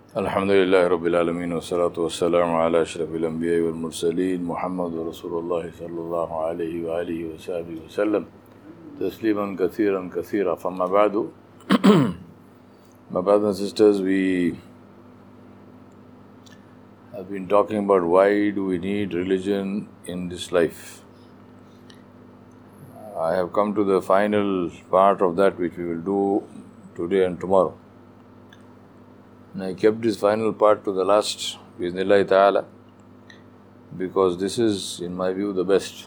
Alhamdulillah Rabbil Alameen wa salatu wa salamu ala ashrafil anbiya wal mursaleen Muhammad Rasulullah sallallahu alayhi wa alihi wa sahbihi wa sallam tasliman kathiran kathira. Famma ba'du. My brothers and sisters, we have been talking about why do we need religion in this life. I have come to the final part of that which we will do today and tomorrow. And I kept this final part to the last, Bismillah Ta'ala, because this is, in my view, the best.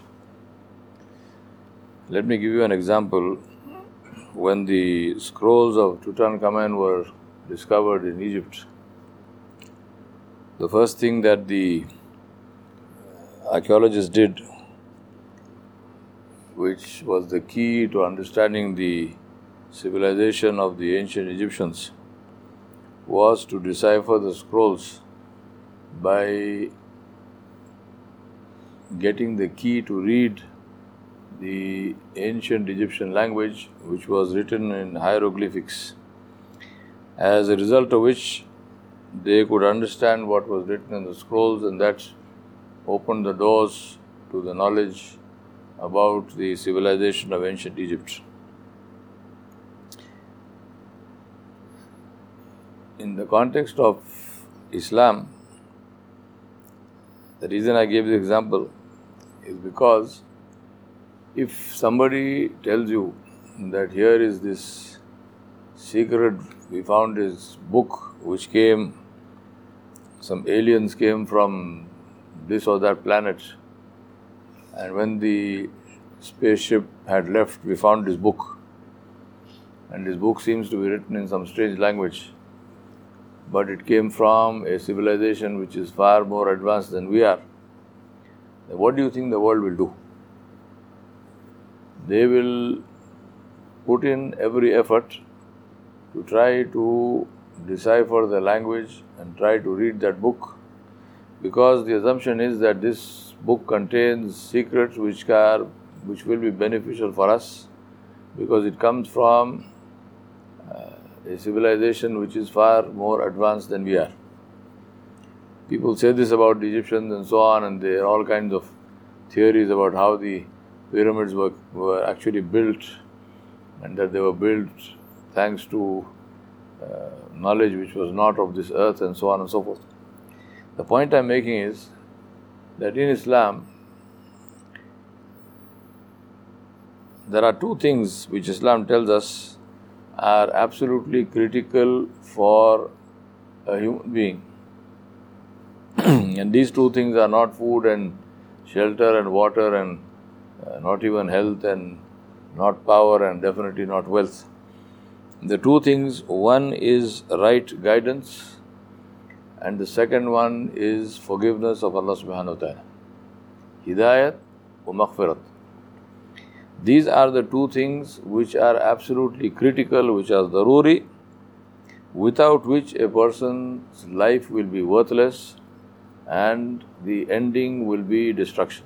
Let me give you an example. When the scrolls of Tutankhamun were discovered in Egypt, the first thing that the archaeologists did, which was the key to understanding the civilization of the ancient Egyptians, was to decipher the scrolls by getting the key to read the ancient Egyptian language, which was written in hieroglyphics, as a result of which they could understand what was written in the scrolls, and that opened the doors to the knowledge about the civilization of ancient Egypt. In the context of Islam, the reason I gave this example is because if somebody tells you that here is this secret, we found this book which came, some aliens came from this or that planet, and when the spaceship had left, we found this book, and this book seems to be written in some strange language, but it came from a civilization which is far more advanced than we are. What do you think the world will do? They will put in every effort to try to decipher the language and try to read that book, because the assumption is that this book contains secrets which will be beneficial for us, because it comes from a civilization which is far more advanced than we are. People say this about the Egyptians and so on, and there are all kinds of theories about how the pyramids were actually built, and that they were built thanks to knowledge which was not of this earth, and so on and so forth. The point I'm making is that in Islam, there are two things which Islam tells us are absolutely critical for a human being. And these two things are not food and shelter and water, and not even health, and not power, and definitely not wealth. The two things, one is right guidance, and the second one is forgiveness of Allah subhanahu wa ta'ala. Hidayat wa maghfirat. These are the two things which are absolutely critical, which are daruri, without which a person's life will be worthless and the ending will be destruction.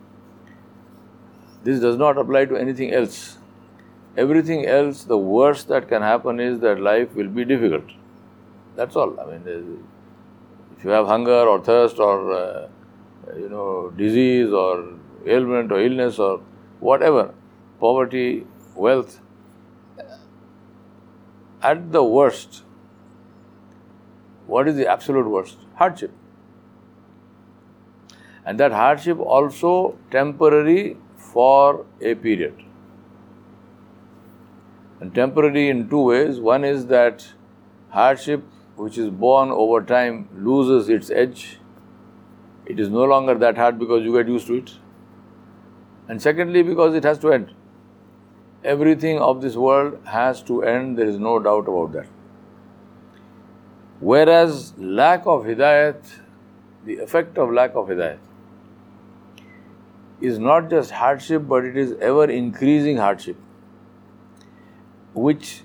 This does not apply to anything else. Everything else, the worst that can happen is that life will be difficult. That's all. I mean, if you have hunger or thirst or disease or ailment or illness or whatever, poverty, wealth, at the worst, what is the absolute worst? Hardship. And that hardship also temporary for a period. And temporary in two ways. One is that hardship which is born over time loses its edge. It is no longer that hard because you get used to it. And secondly, because it has to end. Everything of this world has to end, there is no doubt about that. Whereas lack of hidayat, the effect of lack of hidayat, is not just hardship, but it is ever increasing hardship, which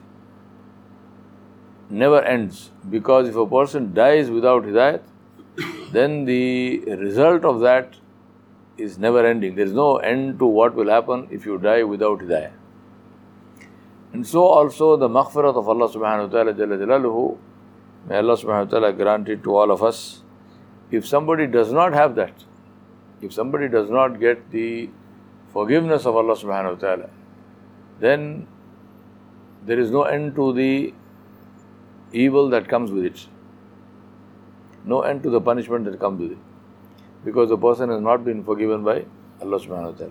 never ends. Because if a person dies without hidayat, then the result of that is never ending. There is no end to what will happen if you die without hidayah. And so also the maghfirat of Allah subhanahu wa ta'ala Jalla Jalaluhu May Allah subhanahu wa ta'ala grant it to all of us. If somebody does not have that, if somebody does not get the forgiveness of Allah subhanahu wa ta'ala, then there is no end to the evil that comes with it. No end to the punishment that comes with it. Because the person has not been forgiven by Allah subhanahu wa ta'ala.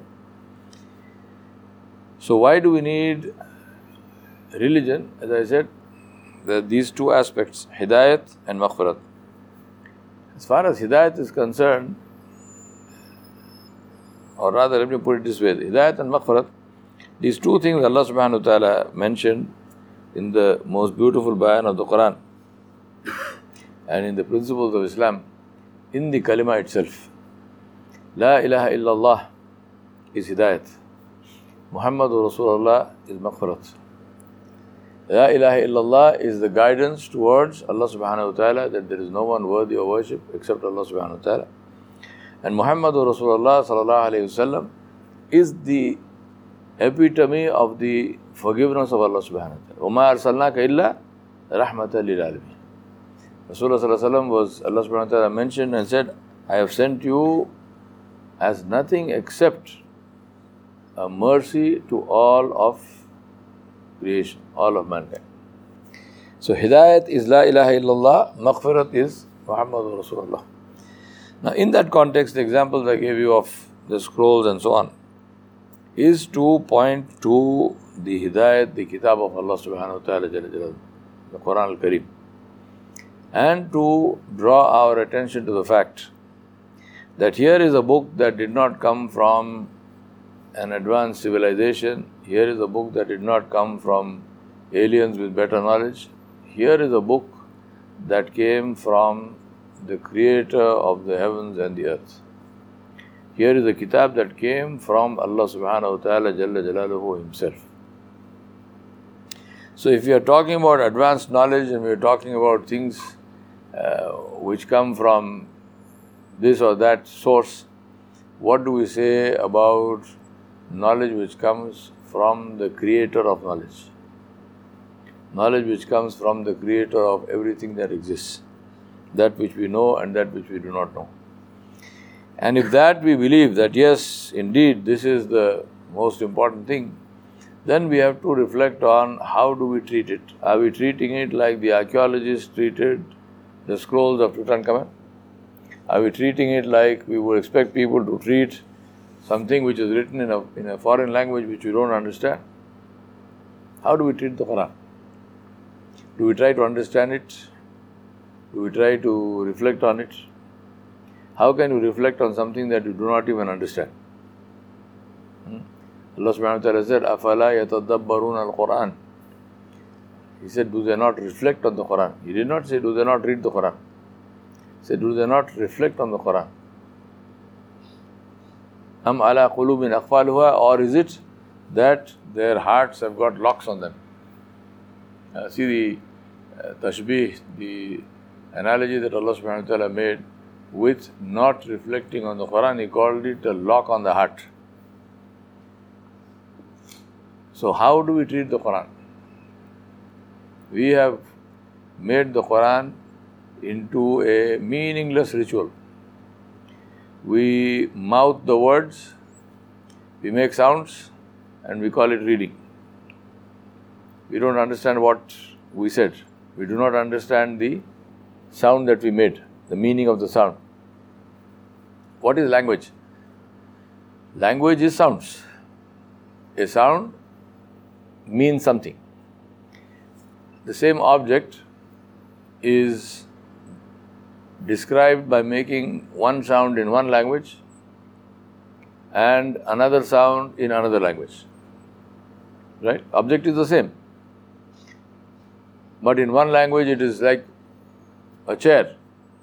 So why do we need religion? As I said, these two aspects, hidayat and maghfirat. As far as hidayat is concerned, or rather let me put it this way, hidayat and maghfirat, these two things Allah subhanahu wa ta'ala mentioned in the most beautiful bayan of the Quran and in the principles of Islam, in the kalima itself. La ilaha illallah is hidayat. Muhammadur Rasulullah is maghfirat. La ilaha illallah is the guidance towards Allah subhanahu wa ta'ala, that there is no one worthy of worship except Allah subhanahu wa ta'ala. And Muhammadur Rasulullah sallallahu alayhi wasallam is the epitome of the forgiveness of Allah subhanahu wa ta'ala. وَمَا أَرْسَلْنَاكَ إِلَّا رَحْمَةً لِلْعَالَمِينَ. Rasulullah sallallahu alayhi wasallam was, Allah subhanahu wa ta'ala mentioned and said, I have sent you as nothing except a mercy to all of creation, all of mankind. So hidayat is La ilaha illallah, maghfirat is Muhammadur Rasulullah. Now in that context, the examples I gave you of the scrolls and so on is to point to the hidayat, the kitab of Allah subhanahu wa ta'ala, the Quran al-Kareem, and to draw our attention to the fact that here is a book that did not come from an advanced civilization. Here is a book that did not come from aliens with better knowledge. Here is a book that came from the creator of the heavens and the earth. Here is a kitab that came from Allah subhanahu wa ta'ala Jalla Jalaluhu himself. So if we are talking about advanced knowledge and we are talking about things which come from this or that source, what do we say about knowledge which comes from the creator of knowledge? Knowledge which comes from the creator of everything that exists, that which we know and that which we do not know. And if that we believe that yes, indeed, this is the most important thing, then we have to reflect on how do we treat it. Are we treating it like the archaeologists treated the scrolls of Tutankhamun? Are we treating it like we would expect people to treat something which is written in a foreign language which we don't understand? How do we treat the Quran? Do we try to understand it? Do we try to reflect on it? How can you reflect on something that you do not even understand? Allah subhanahu wa ta'ala said, أَفَلَا يَتَدَبَّرُونَ الْقُرْآنِ. He said, do they not reflect on the Quran? He did not say, do they not read the Quran? He said, do they not reflect on the Quran? أَمْ عَلَىٰ قُلُوبٍ أَقْفَالُهَا. Or is it that their hearts have got locks on them? See the tashbih, the analogy that Allah subhanahu wa ta'ala made with not reflecting on the Quran. He called it a lock on the heart. So how do we treat the Quran? We have made the Quran into a meaningless ritual. We mouth the words, we make sounds, and we call it reading. We don't understand what we said. We do not understand the sound that we made, the meaning of the sound. What is language? Language is sounds. A sound means something. The same object is described by making one sound in one language and another sound in another language. Right? Object is the same. But in one language it is like a chair.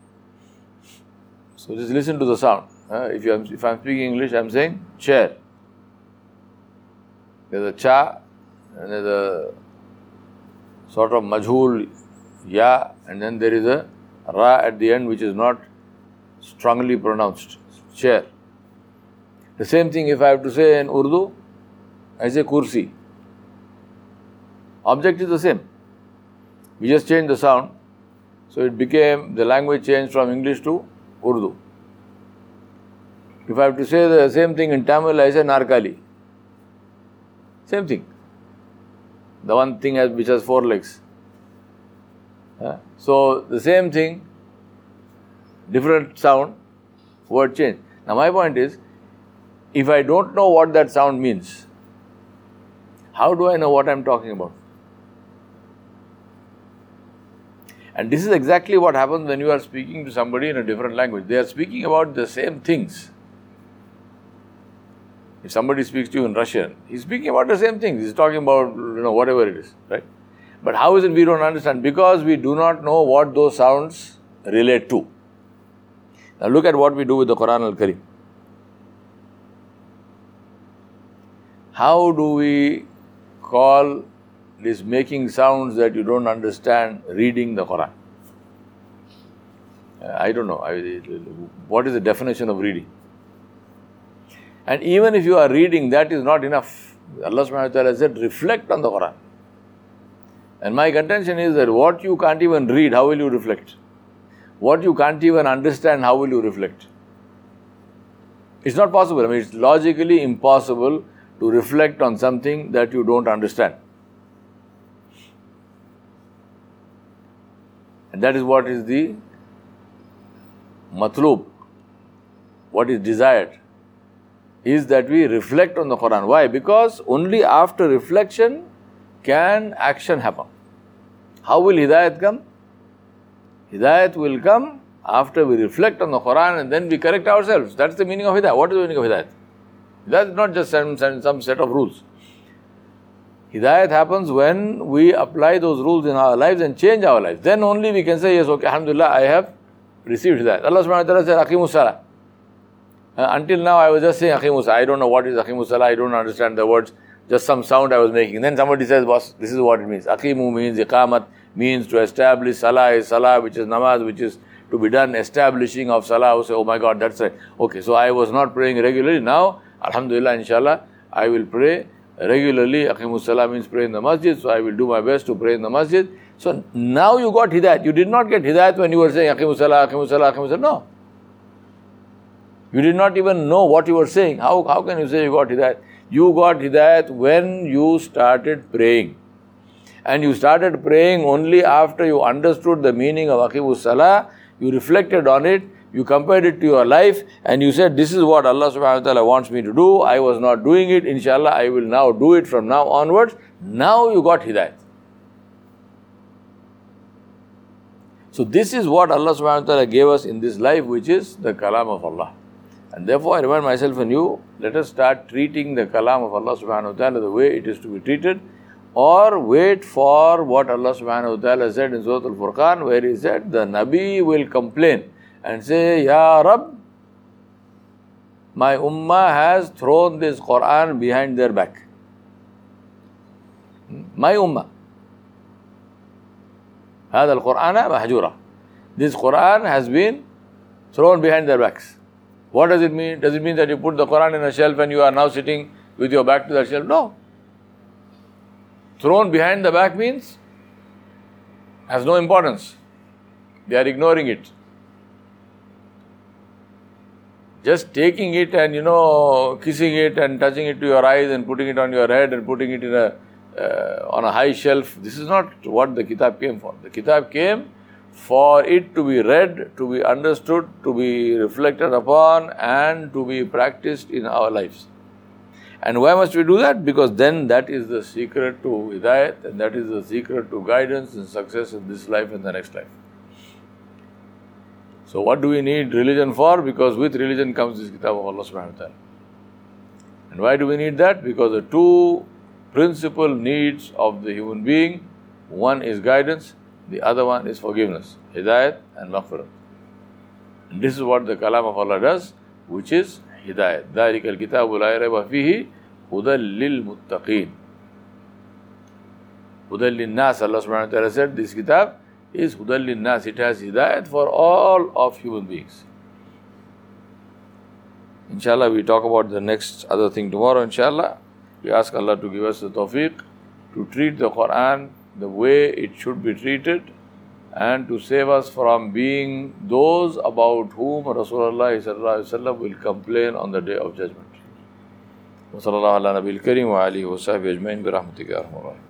So just listen to the sound. If I'm speaking English, I'm saying chair. There's a cha and there's a sort of majhul ya, and then there is a ra at the end which is not strongly pronounced. Chair. The same thing if I have to say in Urdu, I say kursi. Object is the same. We just change the sound. So it became, the language changed from English to Urdu. If I have to say the same thing in Tamil, I say Narkali. Same thing. The one thing which has 4 legs. So the same thing, different sound, word change. Now my point is, if I don't know what that sound means, how do I know what I am talking about? And this is exactly what happens when you are speaking to somebody in a different language. They are speaking about the same things. If somebody speaks to you in Russian, he's speaking about the same things. He's talking about, whatever it is, right? But how is it we don't understand? Because we do not know what those sounds relate to. Now look at what we do with the Quran al-Karim. How do we call this making sounds that you don't understand reading the Quran? I don't know. What is the definition of reading? And even if you are reading, that is not enough. Allah subhanahu wa ta'ala said, reflect on the Quran. And my contention is that what you can't even read, how will you reflect? What you can't even understand, how will you reflect? It's not possible. I mean, it's logically impossible to reflect on something that you don't understand. And that is what is the matlub, what is desired, is that we reflect on the Quran. Why? Because only after reflection can action happen. How will Hidayat come? Hidayat will come after we reflect on the Quran and then we correct ourselves. That's the meaning of Hidayat. What is the meaning of Hidayat? Hidayat is not just some set of rules. Hidayat happens when we apply those rules in our lives and change our lives. Then only we can say, yes, okay, alhamdulillah, I have received Hidayat. Allah subhanahu wa ta'ala said, Aqimus Salah. Until now, I was just saying Aqimus Salah. I don't know what is Aqimus Salah. I don't understand the words. Just some sound I was making. Then somebody says, boss, this is what it means. Aqimu means, Iqamat means to establish. Salah is Salah, which is namaz, which is to be done, establishing of Salah. I say, oh my God, that's right. Okay, so I was not praying regularly. Now, alhamdulillah, inshallah, I will pray regularly. Aqimus Salah means pray in the masjid. So I will do my best to pray in the masjid. So now you got Hidayat. You did not get Hidayat when you were saying Aqimus Salah, Aqimus Salah, Aqimus Salah. No. You did not even know what you were saying. How can you say you got Hidayat? You got Hidayat when you started praying. And you started praying only after you understood the meaning of Aqimus Salah. You reflected on it. You compared it to your life. And you said, this is what Allah subhanahu wa ta'ala wants me to do. I was not doing it. Inshallah, I will now do it from now onwards. Now you got Hidayat. So this is what Allah subhanahu wa ta'ala gave us in this life, which is the Kalam of Allah. And therefore, I remind myself and you, let us start treating the Kalam of Allah subhanahu wa ta'ala the way it is to be treated, or wait for what Allah subhanahu wa ta'ala said in Surah Al-Furqan, where He said, the Nabi will complain and say, Ya Rabb, my ummah has thrown this Quran behind their back. My ummah. هذا القرآن محجورة. This Quran has been thrown behind their backs. What does it mean? Does it mean that you put the Quran in a shelf and you are now sitting with your back to that shelf? No. Thrown behind the back means has no importance. They are ignoring it. Just taking it and, kissing it and touching it to your eyes and putting it on your head and putting it in on a high shelf. This is not what the Kitab came for. The Kitab came for it to be read, to be understood, to be reflected upon, and to be practiced in our lives. And why must we do that? Because then that is the secret to Hidayat, and that is the secret to guidance and success in this life and the next life. So what do we need religion for? Because with religion comes this Kitab of Allah subhanahu wa ta'ala. And why do we need that? Because the two principal needs of the human being, one is guidance, the other one is forgiveness, Hidayat and Maghfirah. And this is what the Kalam of Allah does, which is Hidayat. ذَلِكَ الْكِتَابُ لَا رَيْبَ فِيهِ هُدًى لِلْمُتَّقِينَ. هُدًى لِلنَّاسِ. Allah subhanahu wa ta'ala said, this Kitab is هُدًى لِلنَّاسِ. It has Hidayat for all of human beings. Inshallah, we talk about the next other thing tomorrow, inshallah. We ask Allah to give us the tawfiq to treat the Quran the way it should be treated, and to save us from being those about whom Rasulullah sallallahu alaihi wasallam will complain on the day of judgment. وصلى الله على نبي الكريم وعلى آله وصحبه أجمعين برحمتك يا أرحم الراحمين.